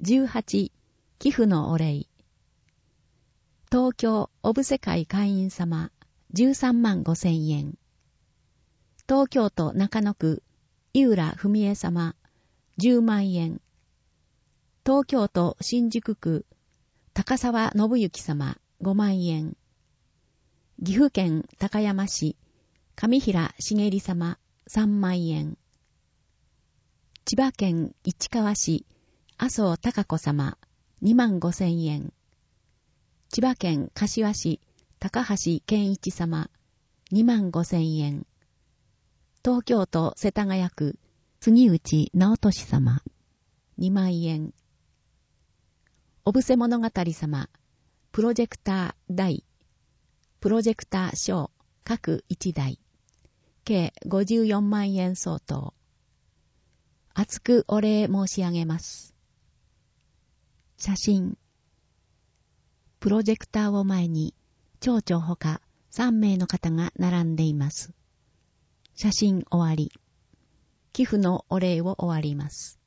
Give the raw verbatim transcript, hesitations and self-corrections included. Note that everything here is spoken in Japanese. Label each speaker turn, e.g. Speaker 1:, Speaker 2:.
Speaker 1: じゅうはち、寄付のお礼。東京オブ世界会員様じゅうさんまんごせんえん。東京都中野区井浦文江様じゅうまんえん。東京都新宿区高沢信之様ごまんえん。岐阜県高山市上平茂里様さんまんえん。千葉県市川市麻生孝子様にまんごせんえん。千葉県柏市高橋健一様にまんごせんえん。東京都世田谷区杉内直俊様にまんえん。おぶせ物語様プロジェクター大プロジェクター小各いちだい計ごじゅうよんまんえん相当。厚くお礼申し上げます。写真。プロジェクターを前に町長ほかさんめいの方が並んでいます。写真終わり。寄付のお礼を終わります。